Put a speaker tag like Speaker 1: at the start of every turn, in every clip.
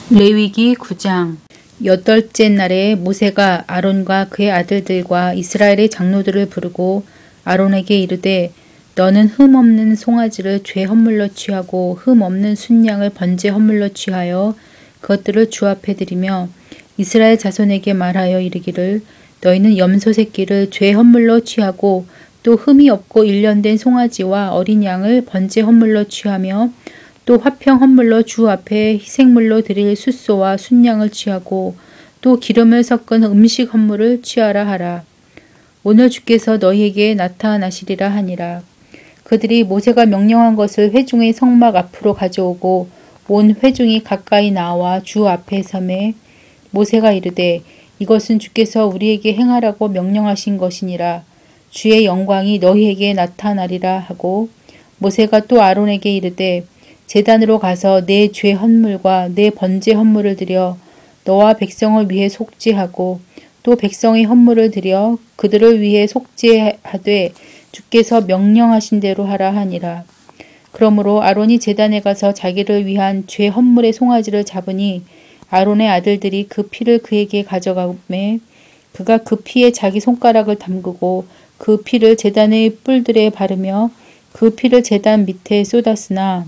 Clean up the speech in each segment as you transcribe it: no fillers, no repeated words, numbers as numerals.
Speaker 1: 레위기 9장. 여덟째 날에 모세가 아론과 그의 아들들과 이스라엘의 장로들을 부르고 아론에게 이르되 너는 흠 없는 송아지를 죄 헌물로 취하고 흠 없는 순양을 번제 헌물로 취하여 그것들을 주 앞에 드리며 이스라엘 자손에게 말하여 이르기를 너희는 염소 새끼를 죄 헌물로 취하고 또 흠이 없고 일련된 송아지와 어린 양을 번제 헌물로 취하며 또 화평 헌물로 주 앞에 희생물로 드릴 숫소와 순양을 취하고 또 기름을 섞은 음식 헌물을 취하라 하라. 오늘 주께서 너희에게 나타나시리라 하니라. 그들이 모세가 명령한 것을 회중의 성막 앞으로 가져오고 온 회중이 가까이 나와 주 앞에 서매 모세가 이르되 이것은 주께서 우리에게 행하라고 명령하신 것이니라. 주의 영광이 너희에게 나타나리라 하고 모세가 또 아론에게 이르되 제단으로 가서 내 죄 헌물과 내 번제 헌물을 드려 너와 백성을 위해 속죄하고 또 백성의 헌물을 드려 그들을 위해 속죄하되 주께서 명령하신 대로 하라 하니라. 그러므로 아론이 제단에 가서 자기를 위한 죄 헌물의 송아지를 잡으니 아론의 아들들이 그 피를 그에게 가져가매 그가 그 피에 자기 손가락을 담그고 그 피를 제단의 뿔들에 바르며 그 피를 제단 밑에 쏟았으나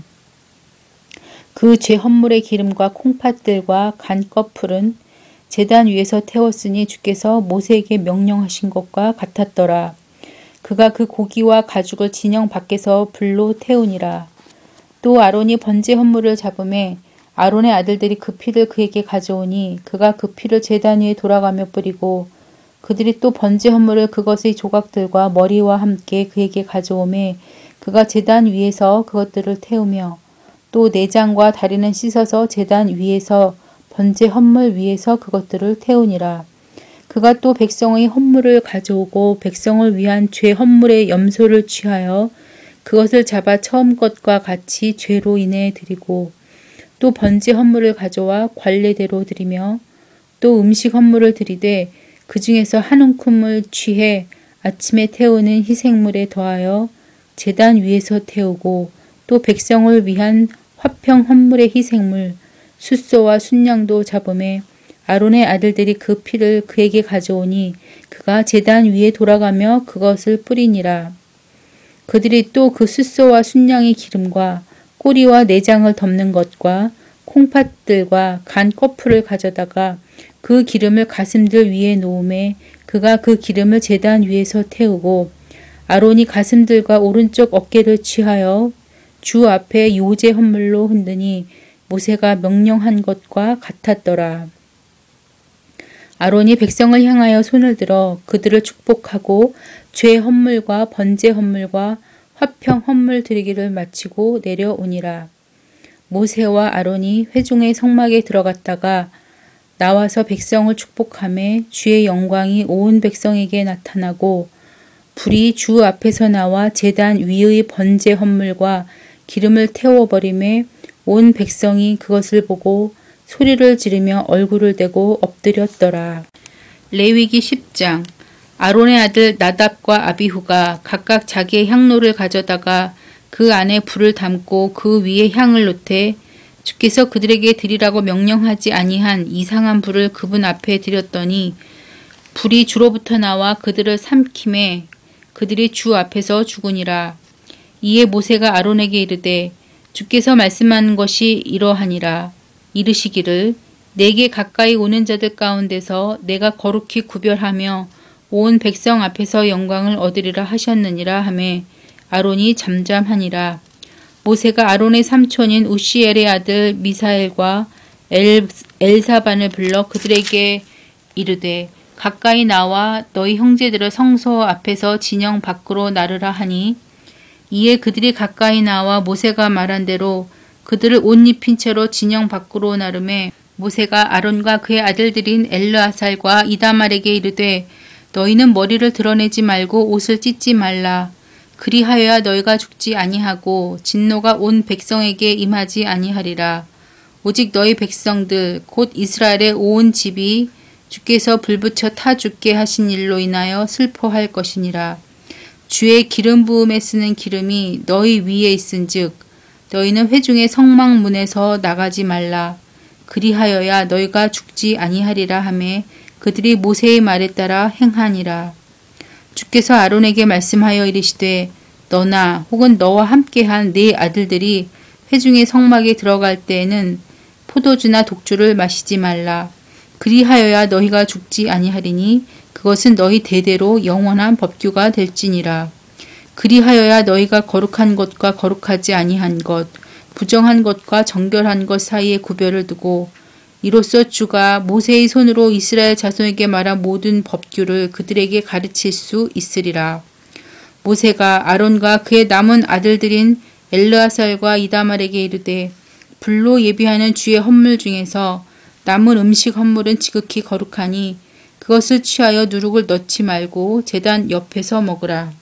Speaker 1: 그 죄 헌물의 기름과 콩팥들과 간 껍풀은 제단 위에서 태웠으니 주께서 모세에게 명령하신 것과 같았더라. 그가 그 고기와 가죽을 진영 밖에서 불로 태우니라. 또 아론이 번제 헌물을 잡음에 아론의 아들들이 그 피를 그에게 가져오니 그가 그 피를 제단 위에 돌아가며 뿌리고 그들이 또 번제 헌물을 그것의 조각들과 머리와 함께 그에게 가져오매 그가 제단 위에서 그것들을 태우며 또 내장과 다리는 씻어서 제단 위에서 번제 헌물 위에서 그것들을 태우니라. 그가 또 백성의 헌물을 가져오고 백성을 위한 죄 헌물의 염소를 취하여 그것을 잡아 처음 것과 같이 죄로 인해 드리고 또 번제 헌물을 가져와 관례대로 드리며 또 음식 헌물을 드리되 그 중에서 한 움큼을 취해 아침에 태우는 희생물에 더하여 제단 위에서 태우고 또 백성을 위한 화평 헌물의 희생물 숫소와 순양도 잡음에 아론의 아들들이 그 피를 그에게 가져오니 그가 제단 위에 돌아가며 그것을 뿌리니라. 그들이 또 그 숫소와 순양의 기름과 꼬리와 내장을 덮는 것과 콩팥들과 간 껍풀을 가져다가 그 기름을 가슴들 위에 놓음에 그가 그 기름을 제단 위에서 태우고 아론이 가슴들과 오른쪽 어깨를 취하여 주 앞에 요제 헌물로 흔드니 모세가 명령한 것과 같았더라. 아론이 백성을 향하여 손을 들어 그들을 축복하고 죄 헌물과 번제 헌물과 화평 헌물 드리기를 마치고 내려오니라. 모세와 아론이 회중의 성막에 들어갔다가 나와서 백성을 축복하매 주의 영광이 온 백성에게 나타나고 불이 주 앞에서 나와 제단 위의 번제 헌물과 기름을 태워버리매 온 백성이 그것을 보고 소리를 지르며 얼굴을 대고 엎드렸더라. 레위기 10장. 아론의 아들 나답과 아비후가 각각 자기의 향로를 가져다가 그 안에 불을 담고 그 위에 향을 놓되 주께서 그들에게 드리라고 명령하지 아니한 이상한 불을 그분 앞에 드렸더니 불이 주로부터 나와 그들을 삼킴에 그들이 주 앞에서 죽으니라. 이에 모세가 아론에게 이르되 주께서 말씀하는 것이 이러하니라. 이르시기를 내게 가까이 오는 자들 가운데서 내가 거룩히 구별하며 온 백성 앞에서 영광을 얻으리라 하셨느니라 하매 아론이 잠잠하니라. 모세가 아론의 삼촌인 우시엘의 아들 미사엘과 엘사반을 불러 그들에게 이르되 가까이 나와 너희 형제들을 성소 앞에서 진영 밖으로 나르라 하니 이에 그들이 가까이 나와 모세가 말한 대로 그들을 옷 입힌 채로 진영 밖으로 나르매 모세가 아론과 그의 아들들인 엘르아살과 이다말에게 이르되 너희는 머리를 드러내지 말고 옷을 찢지 말라. 그리하여야 너희가 죽지 아니하고 진노가 온 백성에게 임하지 아니하리라. 오직 너희 백성들 곧 이스라엘의 온 집이 주께서 불붙여 타 죽게 하신 일로 인하여 슬퍼할 것이니라. 주의 기름 부음에 쓰는 기름이 너희 위에 있은즉 너희는 회중의 성막문에서 나가지 말라. 그리하여야 너희가 죽지 아니하리라 하매 그들이 모세의 말에 따라 행하니라. 주께서 아론에게 말씀하여 이르시되 너나 혹은 너와 함께한 네 아들들이 회중의 성막에 들어갈 때에는 포도주나 독주를 마시지 말라. 그리하여야 너희가 죽지 아니하리니 그것은 너희 대대로 영원한 법규가 될지니라. 그리하여야 너희가 거룩한 것과 거룩하지 아니한 것, 부정한 것과 정결한 것 사이에 구별을 두고 이로써 주가 모세의 손으로 이스라엘 자손에게 말한 모든 법규를 그들에게 가르칠 수 있으리라. 모세가 아론과 그의 남은 아들들인 엘르아살과 이다말에게 이르되 불로 예비하는 주의 헌물 중에서 남은 음식 헌물은 지극히 거룩하니 그것을 취하여 누룩을 넣지 말고 제단 옆에서 먹으라.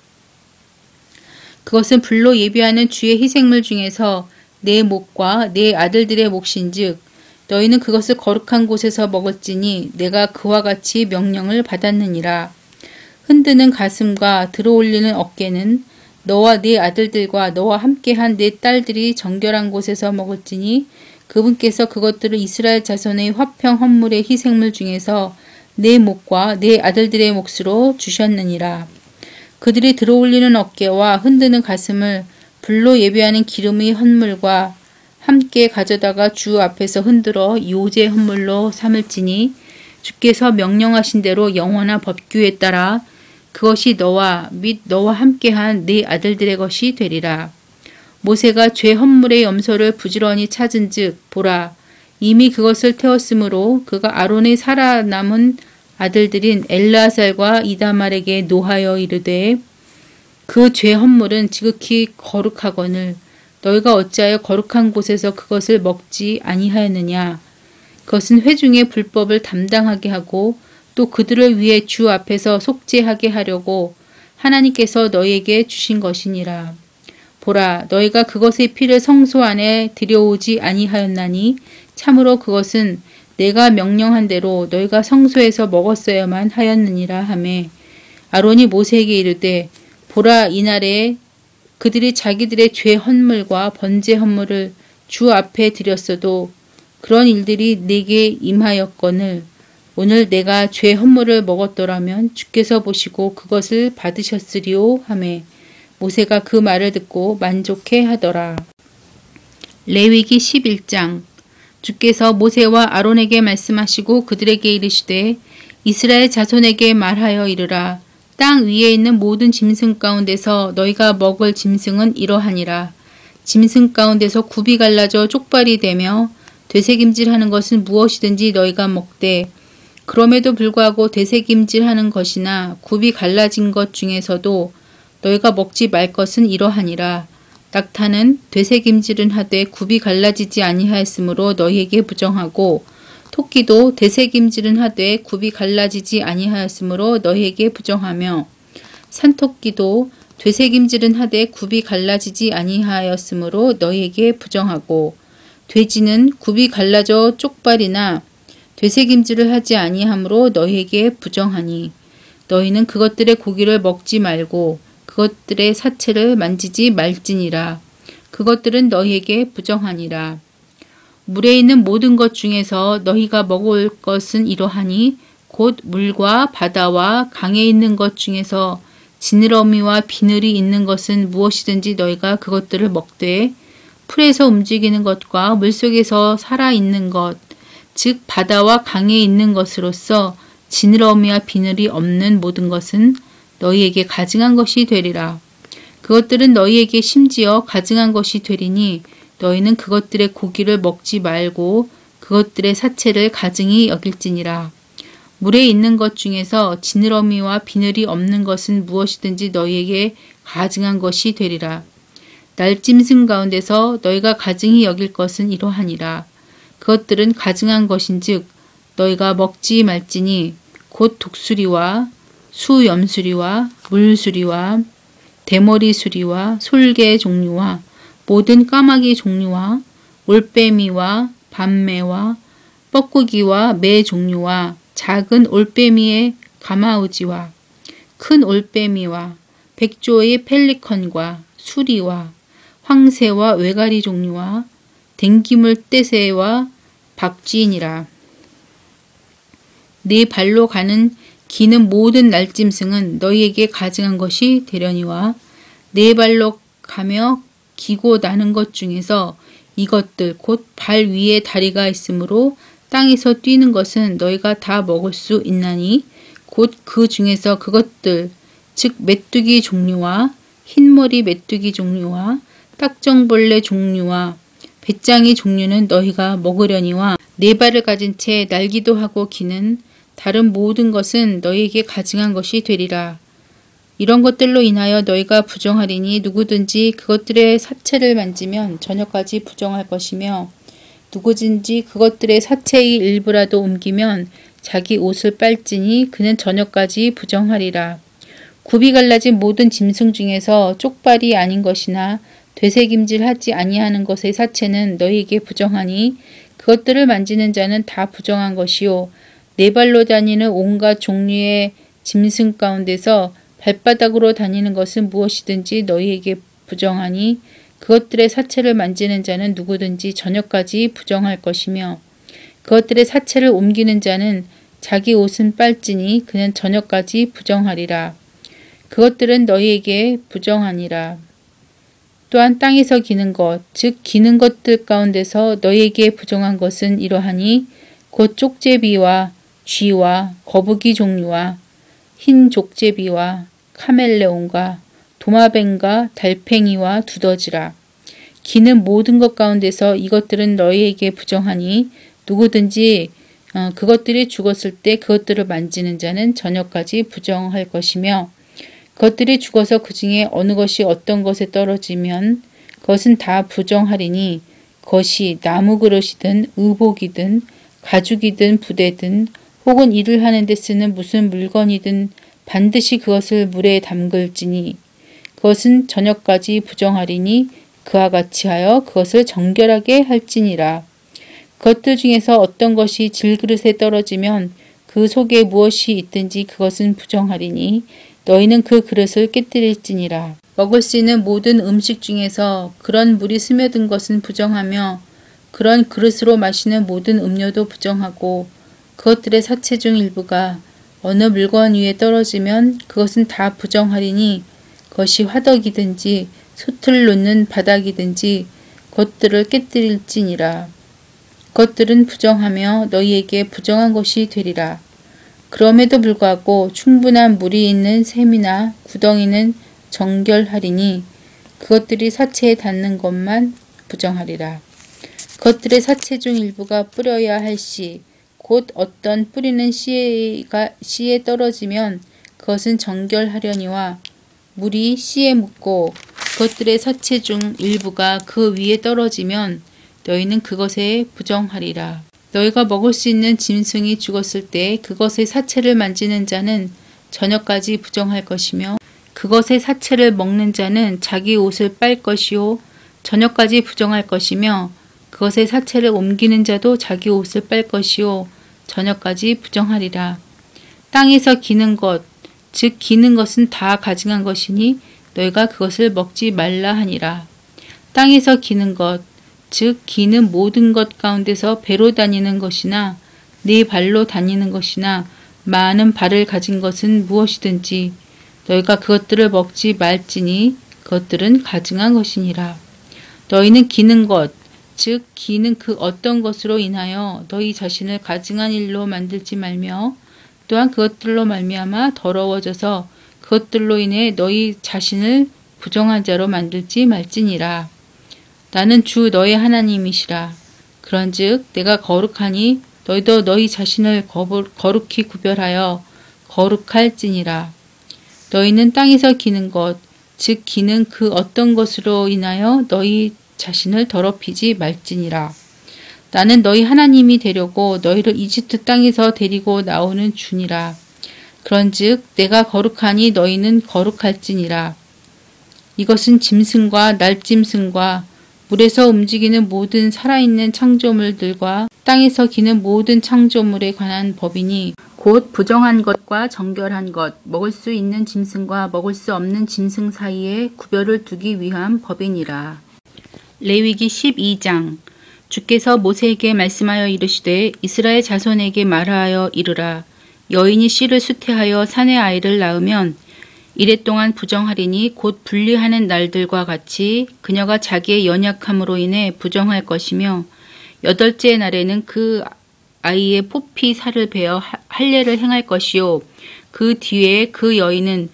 Speaker 1: 그것은 불로 예비하는 주의 희생물 중에서 내 목과 내 아들들의 몫인즉 너희는 그것을 거룩한 곳에서 먹을지니 내가 그와 같이 명령을 받았느니라. 흔드는 가슴과 들어올리는 어깨는 너와 네 아들들과 너와 함께한 네 딸들이 정결한 곳에서 먹을지니 그분께서 그것들을 이스라엘 자손의 화평 헌물의 희생물 중에서 내 목과 내 아들들의 몫으로 주셨느니라. 그들이 들어올리는 어깨와 흔드는 가슴을 불로 예배하는 기름의 헌물과 함께 가져다가 주 앞에서 흔들어 요제 헌물로 삼을지니 주께서 명령하신 대로 영원한 법규에 따라 그것이 너와 및 너와 함께한 네 아들들의 것이 되리라. 모세가 죄 헌물의 염소를 부지런히 찾은즉 보라 이미 그것을 태웠으므로 그가 아론의 살아남은 아들들인 엘르아살과 이다말에게 노하여 이르되 그 죄 헌물은 지극히 거룩하거늘 너희가 어찌하여 거룩한 곳에서 그것을 먹지 아니하였느냐. 그것은 회중의 불법을 담당하게 하고 또 그들을 위해 주 앞에서 속죄하게 하려고 하나님께서 너희에게 주신 것이니라. 보라 너희가 그것의 피를 성소 안에 들여오지 아니하였나니 참으로 그것은 내가 명령한 대로 너희가 성소에서 먹었어야만 하였느니라 하매 아론이 모세에게 이르되 보라 이날에 그들이 자기들의 죄 헌물과 번제 헌물을 주 앞에 드렸어도 그런 일들이 내게 임하였거늘 오늘 내가 죄 헌물을 먹었더라면 주께서 보시고 그것을 받으셨으리오 하매 모세가 그 말을 듣고 만족해 하더라. 레위기 11장 주께서 모세와 아론에게 말씀하시고 그들에게 이르시되 이스라엘 자손에게 말하여 이르라. 땅 위에 있는 모든 짐승 가운데서 너희가 먹을 짐승은 이러하니라. 짐승 가운데서 굽이 갈라져 쪽발이 되며 되새김질하는 것은 무엇이든지 너희가 먹되 그럼에도 불구하고 되새김질하는 것이나 굽이 갈라진 것 중에서도 너희가 먹지 말 것은 이러하니라. 낙타는 되새김질은 하되 굽이 갈라지지 아니하였으므로 너희에게 부정하고 토끼도 되새김질은 하되 굽이 갈라지지 아니하였으므로 너희에게 부정하며 산토끼도 되새김질은 하되 굽이 갈라지지 아니하였으므로 너희에게 부정하고 돼지는 굽이 갈라져 쪽발이나 되새김질을 하지 아니하므로 너희에게 부정하니 너희는 그것들의 고기를 먹지 말고 그것들의 사체를 만지지 말지니라. 그것들은 너희에게 부정하니라. 물에 있는 모든 것 중에서 너희가 먹을 것은 이러하니 곧 물과 바다와 강에 있는 것 중에서 지느러미와 비늘이 있는 것은 무엇이든지 너희가 그것들을 먹되 풀에서 움직이는 것과 물속에서 살아있는 것, 즉 바다와 강에 있는 것으로서 지느러미와 비늘이 없는 모든 것은 너희에게 가증한 것이 되리라. 그것들은 너희에게 심지어 가증한 것이 되리니 너희는 그것들의 고기를 먹지 말고 그것들의 사체를 가증히 여길지니라. 물에 있는 것 중에서 지느러미와 비늘이 없는 것은 무엇이든지 너희에게 가증한 것이 되리라. 날짐승 가운데서 너희가 가증히 여길 것은 이러하니라. 그것들은 가증한 것인즉 너희가 먹지 말지니 곧 독수리와 수염수리와 물수리와 대머리수리와 솔개 종류와 모든 까마귀 종류와 올빼미와 밤매와 뻐꾸기와 매 종류와 작은 올빼미의 가마우지와 큰 올빼미와 백조의 펠리컨과 수리와 황새와 외가리 종류와 댕기물 떼새와 박쥐니라. 네 발로 가는 기는 모든 날짐승은 너희에게 가증한 것이 되려니와 네 발로 가며 기고 나는 것 중에서 이것들 곧 발 위에 다리가 있으므로 땅에서 뛰는 것은 너희가 다 먹을 수 있나니 곧 그 중에서 그것들 즉 메뚜기 종류와 흰머리 메뚜기 종류와 딱정벌레 종류와 배짱이 종류는 너희가 먹으려니와 네 발을 가진 채 날기도 하고 기는 다른 모든 것은 너희에게 가증한 것이 되리라. 이런 것들로 인하여 너희가 부정하리니 누구든지 그것들의 사체를 만지면 저녁까지 부정할 것이며 누구든지 그것들의 사체의 일부라도 옮기면 자기 옷을 빨지니 그는 저녁까지 부정하리라. 굽이 갈라진 모든 짐승 중에서 쪽발이 아닌 것이나 되새김질하지 아니하는 것의 사체는 너희에게 부정하니 그것들을 만지는 자는 다 부정한 것이요 네 발로 다니는 온갖 종류의 짐승 가운데서 발바닥으로 다니는 것은 무엇이든지 너희에게 부정하니 그것들의 사체를 만지는 자는 누구든지 저녁까지 부정할 것이며 그것들의 사체를 옮기는 자는 자기 옷은 빨지니 그는 저녁까지 부정하리라. 그것들은 너희에게 부정하니라. 또한 땅에서 기는 것, 즉 기는 것들 가운데서 너희에게 부정한 것은 이러하니 곧 쪽제비와 쥐와 거북이 종류와 흰 족제비와 카멜레온과 도마뱀과 달팽이와 두더지라. 기는 모든 것 가운데서 이것들은 너희에게 부정하니 누구든지 그것들이 죽었을 때 그것들을 만지는 자는 저녁까지 부정할 것이며 그것들이 죽어서 그 중에 어느 것이 어떤 것에 떨어지면 그것은 다 부정하리니 그것이 나무 그릇이든 의복이든 가죽이든 부대든 혹은 일을 하는 데 쓰는 무슨 물건이든 반드시 그것을 물에 담글지니 그것은 저녁까지 부정하리니 그와 같이 하여 그것을 정결하게 할지니라. 그것들 중에서 어떤 것이 질그릇에 떨어지면 그 속에 무엇이 있든지 그것은 부정하리니 너희는 그 그릇을 깨뜨릴지니라. 먹을 수 있는 모든 음식 중에서 그런 물이 스며든 것은 부정하며 그런 그릇으로 마시는 모든 음료도 부정하고 그것들의 사체 중 일부가 어느 물건 위에 떨어지면 그것은 다 부정하리니 그것이 화덕이든지 솥을 놓는 바닥이든지 그것들을 깨뜨릴지니라. 그것들은 부정하며 너희에게 부정한 것이 되리라. 그럼에도 불구하고 충분한 물이 있는 샘이나 구덩이는 정결하리니 그것들이 사체에 닿는 것만 부정하리라. 그것들의 사체 중 일부가 뿌려야 할 씨, 곧 어떤 뿌리는 씨에 떨어지면 그것은 정결하려니와 물이 씨에 묻고 그것들의 사체 중 일부가 그 위에 떨어지면 너희는 그것에 부정하리라. 너희가 먹을 수 있는 짐승이 죽었을 때 그것의 사체를 만지는 자는 저녁까지 부정할 것이며 그것의 사체를 먹는 자는 자기 옷을 빨 것이요 저녁까지 부정할 것이며 그것의 사체를 옮기는 자도 자기 옷을 빨 것이요 저녁까지 부정하리라. 땅에서 기는 것, 즉 기는 것은 다 가증한 것이니 너희가 그것을 먹지 말라 하니라. 땅에서 기는 것, 즉 기는 모든 것 가운데서 배로 다니는 것이나 네 발로 다니는 것이나 많은 발을 가진 것은 무엇이든지 너희가 그것들을 먹지 말지니 그것들은 가증한 것이니라. 너희는 기는 것, 즉 기는 그 어떤 것으로 인하여 너희 자신을 가증한 일로 만들지 말며 또한 그것들로 말미암아 더러워져서 그것들로 인해 너희 자신을 부정한 자로 만들지 말지니라. 나는 주 너희 하나님이시라. 그런즉 내가 거룩하니 너희도 너희 자신을 거룩히 구별하여 거룩할지니라. 너희는 땅에서 기는 것, 즉 기는 그 어떤 것으로 인하여 너희 자신을 더럽히지 말지니라. 나는 너희 하나님이 되려고 너희를 이집트 땅에서 데리고 나오는 주니라. 그런즉 내가 거룩하니 너희는 거룩할지니라. 이것은 짐승과 날짐승과 물에서 움직이는 모든 살아있는 창조물들과 땅에서 기는 모든 창조물에 관한 법이니 곧 부정한 것과 정결한 것, 먹을 수 있는 짐승과 먹을 수 없는 짐승 사이에 구별을 두기 위한 법이니라. 레위기 12장. 주께서 모세에게 말씀하여 이르시되 이스라엘 자손에게 말하여 이르라. 여인이 씨를 수태하여 사내 아이를 낳으면 이래 동안 부정하리니 곧 분리하는 날들과 같이 그녀가 자기의 연약함으로 인해 부정할 것이며 8째 날에는 그 아이의 포피 살을 베어 할례를 행할 것이요 그 뒤에 그 여인은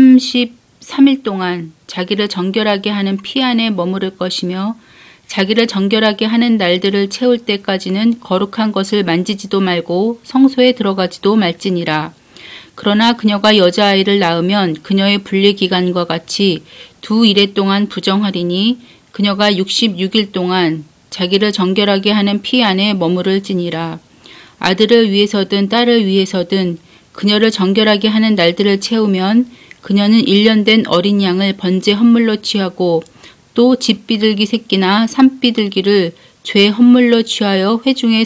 Speaker 1: 33일 동안 자기를 정결하게 하는 피 안에 머무를 것이며 자기를 정결하게 하는 날들을 채울 때까지는 거룩한 것을 만지지도 말고 성소에 들어가지도 말지니라. 그러나 그녀가 여자아이를 낳으면 그녀의 분리기간과 같이 2일에 동안 부정하리니 그녀가 66일 동안 자기를 정결하게 하는 피 안에 머무를지니라. 아들을 위해서든 딸을 위해서든 그녀를 정결하게 하는 날들을 채우면 그녀는 1년 된 어린 양을 번제 헌물로 취하고 또 집비둘기 새끼나 산비둘기를 죄 헌물로 취하여 회중의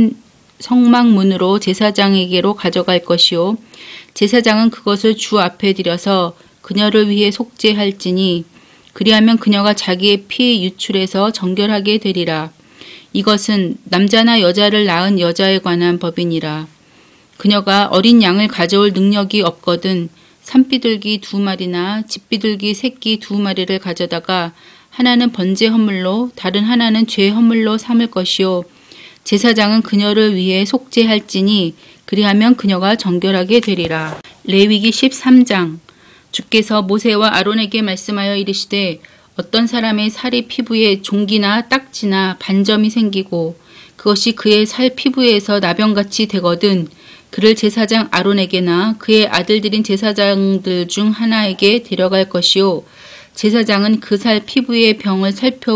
Speaker 1: 성막문으로 제사장에게로 가져갈 것이요 제사장은 그것을 주 앞에 들여서 그녀를 위해 속죄할지니 그리하면 그녀가 자기의 피 유출해서 정결하게 되리라. 이것은 남자나 여자를 낳은 여자에 관한 법이니라. 그녀가 어린 양을 가져올 능력이 없거든 산비둘기 2마리나 집비둘기 새끼 2마리를 가져다가 하나는 번제 헌물로 다른 하나는 죄 헌물로 삼을 것이요 제사장은 그녀를 위해 속죄할지니 그리하면 그녀가 정결하게 되리라. 레위기 13장. 주께서 모세와 아론에게 말씀하여 이르시되 어떤 사람의 살이 피부에 종기나 딱지나 반점이 생기고 그것이 그의 살 피부에서 나병같이 되거든 그를 제사장 아론에게나 그의 아들들인 제사장들 중 하나에게 데려갈 것이요 제사장은 그 살 피부의 병을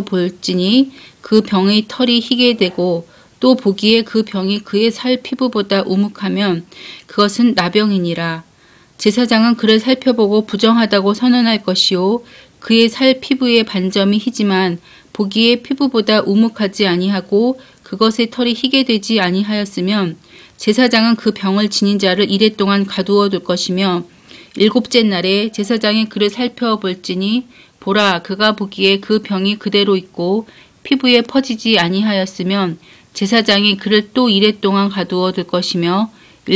Speaker 1: 살펴볼지니 그 병의 털이 희게 되고 또 보기에 그 병이 그의 살 피부보다 우묵하면 그것은 나병이니라. 제사장은 그를 살펴보고 부정하다고 선언할 것이요 그의 살 피부의 반점이 희지만 보기에 피부보다 우묵하지 아니하고 그것의 털이 희게 되지 아니하였으면 제사장은 그 병을 지닌 자를 이래 동안 가두어 둘 것이며 7째 날에 제사장이 그를 살펴볼지니 보라 그가 보기에 그 병이 그대로 있고 피부에 퍼지지 아니하였으면 제사장이 그를 또 이래 동안 가두어 둘 것이며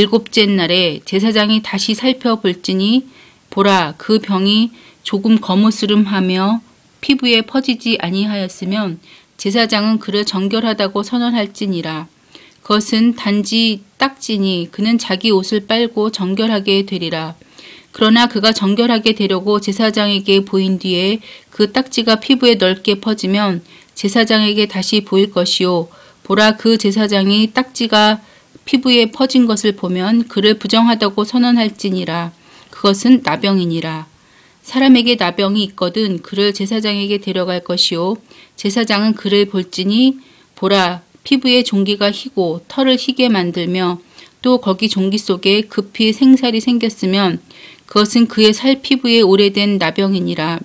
Speaker 1: 7째 날에 제사장이 다시 살펴볼지니 보라 그 병이 조금 거무스름하며 피부에 퍼지지 아니하였으면 제사장은 그를 정결하다고 선언할지니라. 그것은 단지 딱지니 그는 자기 옷을 빨고 정결하게 되리라. 그러나 그가 정결하게 되려고 제사장에게 보인 뒤에 그 딱지가 피부에 넓게 퍼지면 제사장에게 다시 보일 것이요 보라 그 제사장이 딱지가 피부에 퍼진 것을 보면 그를 부정하다고 선언할지니라. 그것은 나병이니라. 사람에게 나병이 있거든 그를 제사장에게 데려갈 것이요 제사장은 그를 볼지니 보라 피부에 종기가 희고 털을 희게 만들며 또 거기 종기 속에 급히 생살이 생겼으면 그것은 그의 살 피부에 오래된 나병이니라.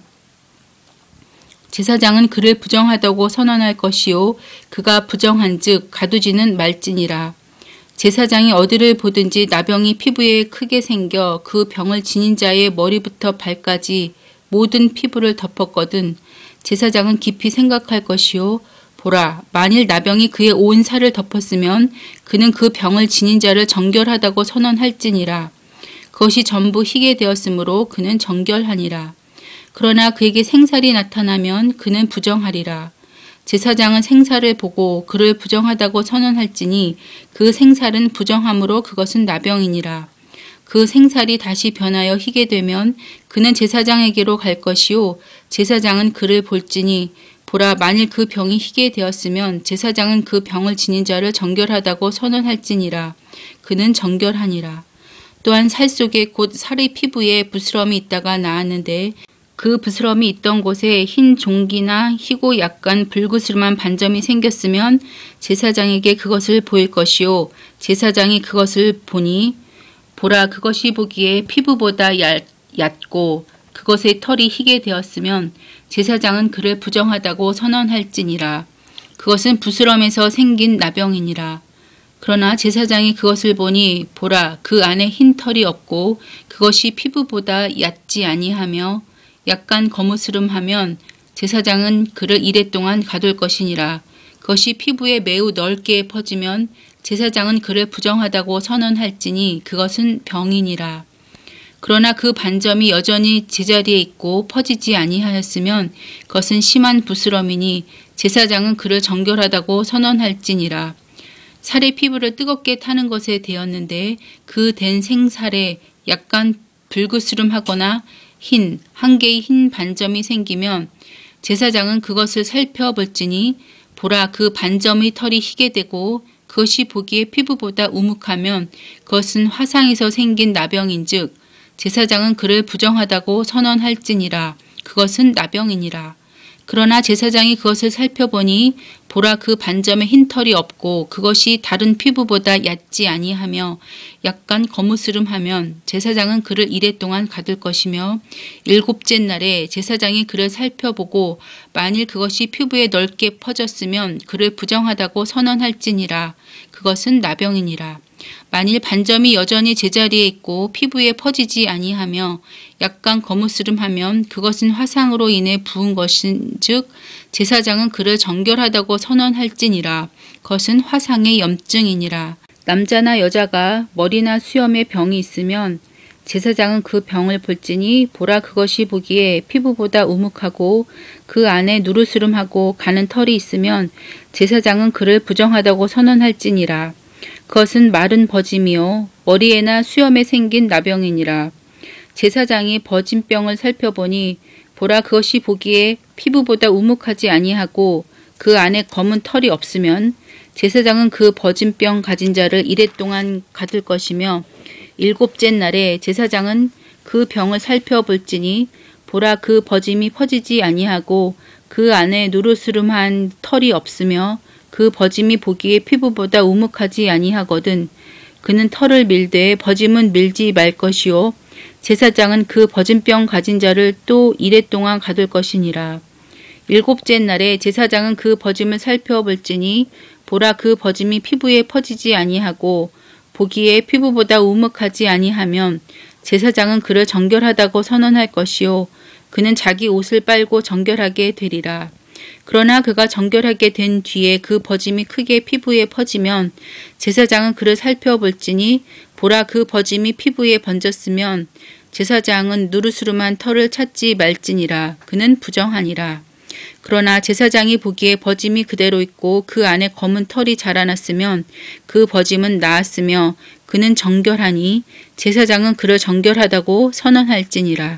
Speaker 1: 제사장은 그를 부정하다고 선언할 것이요 그가 부정한즉 가두지는 말지니라. 제사장이 어디를 보든지 나병이 피부에 크게 생겨 그 병을 지닌 자의 머리부터 발까지 모든 피부를 덮었거든 제사장은 깊이 생각할 것이요 보라 만일 나병이 그의 온 살을 덮었으면 그는 그 병을 지닌 자를 정결하다고 선언할지니라. 그것이 전부 희게 되었으므로 그는 정결하니라. 그러나 그에게 생살이 나타나면 그는 부정하리라. 제사장은 생살을 보고 그를 부정하다고 선언할지니 그 생살은 부정함으로 그것은 나병이니라. 그 생살이 다시 변하여 희게 되면 그는 제사장에게로 갈 것이요 제사장은 그를 볼지니 보라 만일 그 병이 희게 되었으면 제사장은 그 병을 지닌 자를 정결하다고 선언할지니라. 그는 정결하니라. 또한 살 속에 곧 살의 피부에 부스럼이 있다가 나았는데 그 부스럼이 있던 곳에 흰 종기나 희고 약간 불그스름한 반점이 생겼으면 제사장에게 그것을 보일 것이요 제사장이 그것을 보니 보라 그것이 보기에 피부보다 얕고 그것의 털이 희게 되었으면 제사장은 그를 부정하다고 선언할지니라. 그것은 부스럼에서 생긴 나병이니라. 그러나 제사장이 그것을 보니 보라 그 안에 흰 털이 없고 그것이 피부보다 얕지 아니하며 약간 거무스름하면 제사장은 그를 이래 동안 가둘 것이니라. 그것이 피부에 매우 넓게 퍼지면 제사장은 그를 부정하다고 선언할지니 그것은 병이니라. 그러나 그 반점이 여전히 제자리에 있고 퍼지지 아니하였으면 그것은 심한 부스럼이니 제사장은 그를 정결하다고 선언할지니라. 살의 피부를 뜨겁게 타는 것에 대었는데 그 된 생살에 약간 불그스름하거나 한 개의 흰 반점이 생기면 제사장은 그것을 살펴볼지니 보라 그 반점의 털이 희게 되고 그것이 보기에 피부보다 우묵하면 그것은 화상에서 생긴 나병인즉 제사장은 그를 부정하다고 선언할지니라. 그것은 나병이니라. 그러나 제사장이 그것을 살펴보니 보라 그 반점에 흰 털이 없고 그것이 다른 피부보다 얕지 아니하며 약간 거무스름하면 제사장은 그를 이레 동안 가둘 것이며 일곱째 날에 제사장이 그를 살펴보고 만일 그것이 피부에 넓게 퍼졌으면 그를 부정하다고 선언할지니라. 그것은 나병이니라. 만일 반점이 여전히 제자리에 있고 피부에 퍼지지 아니하며 약간 거무스름하면 그것은 화상으로 인해 부은 것인즉 제사장은 그를 정결하다고 선언할지니라. 그것은 화상의 염증이니라. 남자나 여자가 머리나 수염에 병이 있으면 제사장은 그 병을 볼지니 보라 그것이 보기에 피부보다 우묵하고 그 안에 누르스름하고 가는 털이 있으면 제사장은 그를 부정하다고 선언할지니라. 그것은 마른 버짐이요 머리에나 수염에 생긴 나병이니라. 제사장이 버짐병을 살펴보니 보라 그것이 보기에 피부보다 우묵하지 아니하고 그 안에 검은 털이 없으면 제사장은 그 버짐병 가진 자를 이레 동안 가둘 것이며 일곱째 날에 제사장은 그 병을 살펴볼지니 보라 그 버짐이 퍼지지 아니하고 그 안에 누르스름한 털이 없으며 그 버짐이 보기에 피부보다 우묵하지 아니하거든. 그는 털을 밀되 버짐은 밀지 말 것이요 제사장은 그 버짐병 가진 자를 또 이레 동안 가둘 것이니라. 일곱째 날에 제사장은 그 버짐을 살펴볼지니 보라 그 버짐이 피부에 퍼지지 아니하고 보기에 피부보다 우묵하지 아니하면 제사장은 그를 정결하다고 선언할 것이요 그는 자기 옷을 빨고 정결하게 되리라. 그러나 그가 정결하게 된 뒤에 그 버짐이 크게 피부에 퍼지면 제사장은 그를 살펴볼지니 보라 그 버짐이 피부에 번졌으면 제사장은 누르스름한 털을 찾지 말지니라. 그는 부정하니라. 그러나 제사장이 보기에 버짐이 그대로 있고 그 안에 검은 털이 자라났으면 그 버짐은 나았으며 그는 정결하니 제사장은 그를 정결하다고 선언할지니라.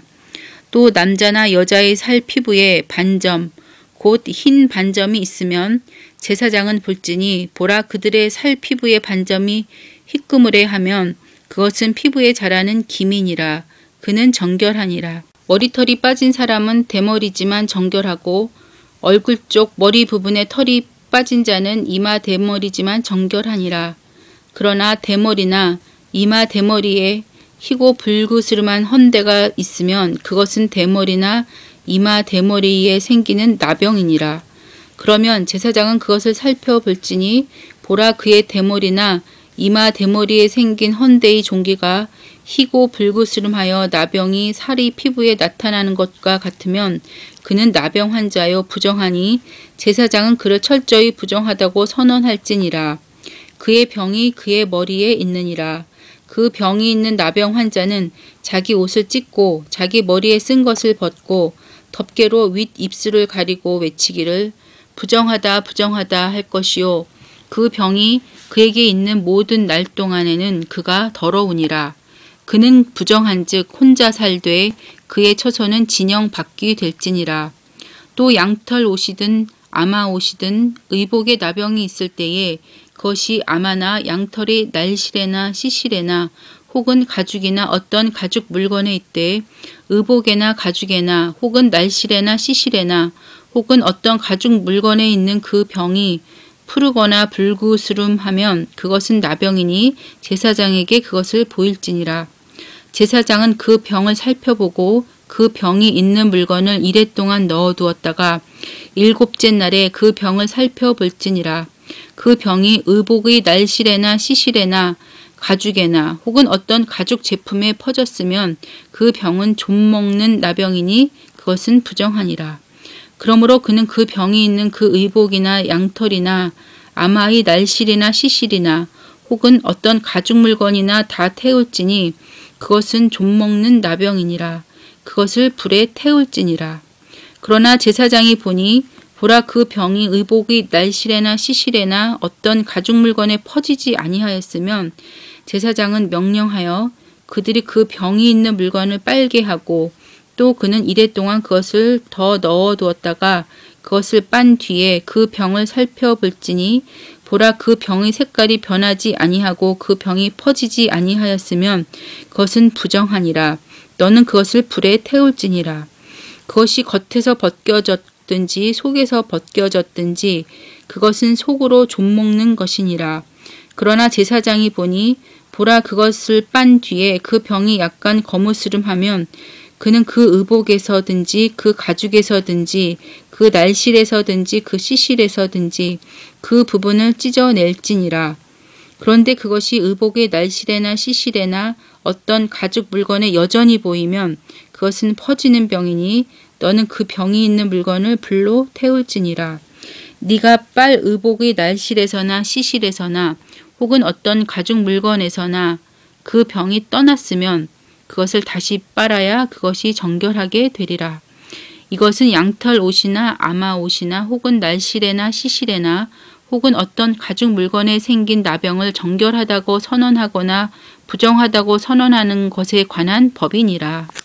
Speaker 1: 또 남자나 여자의 살 피부에 반점 곧 흰 반점이 있으면 제사장은 볼지니 보라 그들의 살 피부에 반점이 희끄무레 하면 그것은 피부에 자라는 기민이라. 그는 정결하니라. 머리털이 빠진 사람은 대머리지만 정결하고 얼굴 쪽 머리 부분에 털이 빠진 자는 이마 대머리지만 정결하니라. 그러나 대머리나 이마 대머리에 희고 불그스름한 헌대가 있으면 그것은 대머리나 이마 대머리에 생기는 나병이니라. 그러면 제사장은 그것을 살펴볼지니 보라 그의 대머리나 이마 대머리에 생긴 헌대의 종기가 희고 불그스름하여 나병이 살이 피부에 나타나는 것과 같으면 그는 나병 환자여 부정하니 제사장은 그를 철저히 부정하다고 선언할지니라. 그의 병이 그의 머리에 있느니라. 그 병이 있는 나병 환자는 자기 옷을 찢고 자기 머리에 쓴 것을 벗고 덮개로 윗 입술을 가리고 외치기를 부정하다 부정하다 할 것이요 그 병이 그에게 있는 모든 날 동안에는 그가 더러우니라. 그는 부정한즉 혼자 살되 그의 처소는 진영 밖이 될지니라. 또 양털 옷이든 아마 옷이든 의복에 나병이 있을 때에 그것이 아마나 양털이 날실에나 시실에나 혹은 가죽이나 어떤 가죽 물건에 있되 의복에나 가죽에나 혹은 날실에나 시실에나 혹은 어떤 가죽 물건에 있는 그 병이 푸르거나 불구스름하면 그것은 나병이니 제사장에게 그것을 보일지니라. 제사장은 그 병을 살펴보고 그 병이 있는 물건을 이레 동안 넣어두었다가 일곱째 날에 그 병을 살펴볼지니라. 그 병이 의복의 날실에나 시실에나 가죽에나 혹은 어떤 가죽 제품에 퍼졌으면 그 병은 좀 먹는 나병이니 그것은 부정하니라. 그러므로 그는 그 병이 있는 그 의복이나 양털이나 아마의 날실이나 시실이나 혹은 어떤 가죽 물건이나 다 태울지니 그것은 좀먹는 나병이니라. 그것을 불에 태울지니라. 그러나 제사장이 보니 보라 그 병이 의복의 날실에나 시실에나 어떤 가죽 물건에 퍼지지 아니하였으면 제사장은 명령하여 그들이 그 병이 있는 물건을 빨게 하고 또 그는 이레 동안 그것을 더 넣어두었다가 그것을 빤 뒤에 그 병을 살펴볼지니 보라 그 병의 색깔이 변하지 아니하고 그 병이 퍼지지 아니하였으면 그것은 부정하니라. 너는 그것을 불에 태울지니라. 그것이 겉에서 벗겨졌든지 속에서 벗겨졌든지 그것은 속으로 좀먹는 것이니라. 그러나 제사장이 보니 보라 그것을 빤 뒤에 그 병이 약간 거무스름하면 그는 그 의복에서든지 그 가죽에서든지 그 날실에서든지 그 시실에서든지 그 부분을 찢어낼지니라. 그런데 그것이 의복의 날실에나 시실에나 어떤 가죽 물건에 여전히 보이면 그것은 퍼지는 병이니 너는 그 병이 있는 물건을 불로 태울지니라. 네가 빨 의복의 날실에서나 시실에서나 혹은 어떤 가죽 물건에서나 그 병이 떠났으면 그것을 다시 빨아야 그것이 정결하게 되리라. 이것은 양털 옷이나 아마 옷이나 혹은 날실에나 시실에나 혹은 어떤 가죽 물건에 생긴 나병을 정결하다고 선언하거나 부정하다고 선언하는 것에 관한 법이니라.